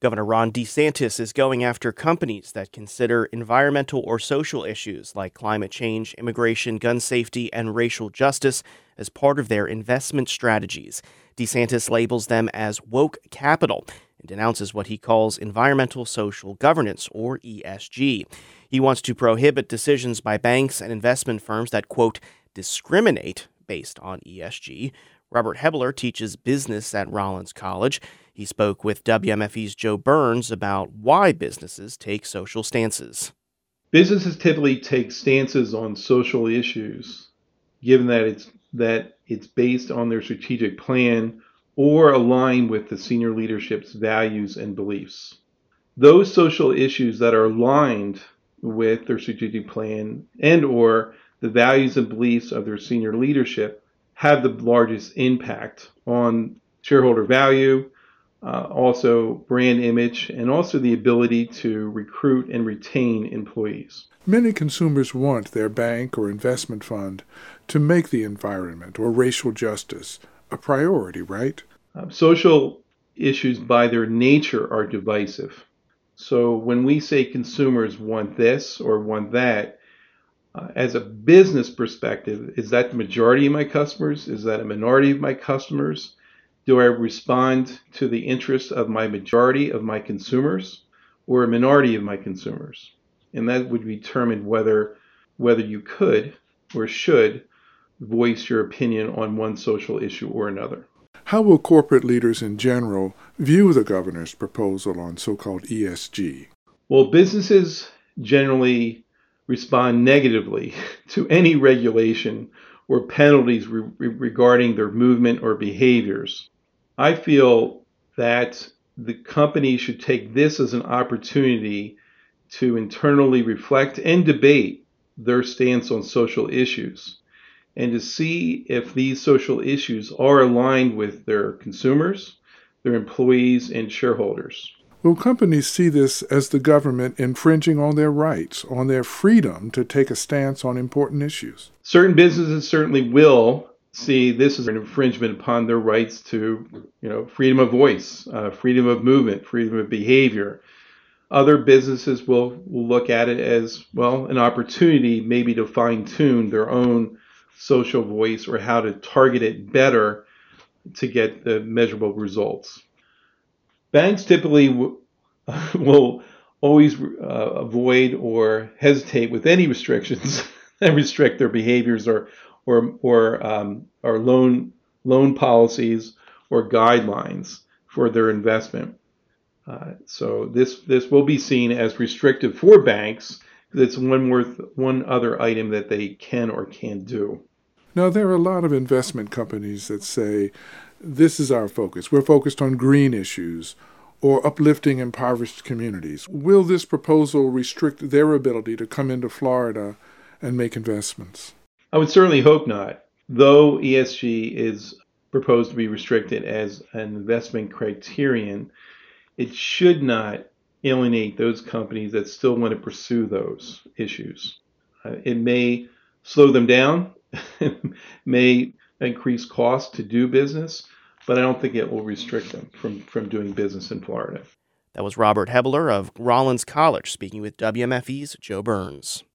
Governor Ron DeSantis is going after companies that consider environmental or social issues like climate change, immigration, gun safety, and racial justice as part of their investment strategies. DeSantis labels them as woke capital and denounces what he calls environmental social governance, or ESG. He wants to prohibit decisions by banks and investment firms that, quote, discriminate based on ESG. Robert Hebler teaches business at Rollins College. He spoke with WMFE's Joe Burns about why businesses take social stances. Businesses typically take stances on social issues, given that it's based on their strategic plan or aligned with the senior leadership's values and beliefs. Those social issues that are aligned with their strategic plan and or the values and beliefs of their senior leadership have the largest impact on shareholder value, also brand image, and also the ability to recruit and retain employees. Many consumers want their bank or investment fund to make the environment or racial justice a priority, right? Social issues by their nature are divisive. So when we say consumers want this or want that, as a business perspective, is that the majority of my customers? Is that a minority of my customers? Do I respond to the interests of my majority of my consumers or a minority of my consumers? And that would determine whether you could or should voice your opinion on one social issue or another. How will corporate leaders in general view the governor's proposal on so-called ESG? Well, businesses generally respond negatively to any regulation or penalties regarding their movement or behaviors. I feel that the company should take this as an opportunity to internally reflect and debate their stance on social issues and to see if these social issues are aligned with their consumers, their employees, and shareholders. Will companies see this as the government infringing on their rights, on their freedom to take a stance on important issues? Certain businesses certainly will see this as an infringement upon their rights to, freedom of voice, freedom of movement, freedom of behavior. Other businesses will look at it as, an opportunity maybe to fine-tune their own social voice or how to target it better to get the measurable results. Banks typically will always avoid or hesitate with any restrictions that restrict their behaviors or loan policies or guidelines for their investment. So this will be seen as restrictive for banks because it's one other item that they can or can't do. Now, there are a lot of investment companies that say, this is our focus. We're focused on green issues or uplifting impoverished communities. Will this proposal restrict their ability to come into Florida and make investments? I would certainly hope not. Though ESG is proposed to be restricted as an investment criterion, it should not alienate those companies that still want to pursue those issues. It may slow them down, may increase costs to do business, but I don't think it will restrict them from doing business in Florida. That was Robert Hebler of Rollins College speaking with WMFE's Joe Burns.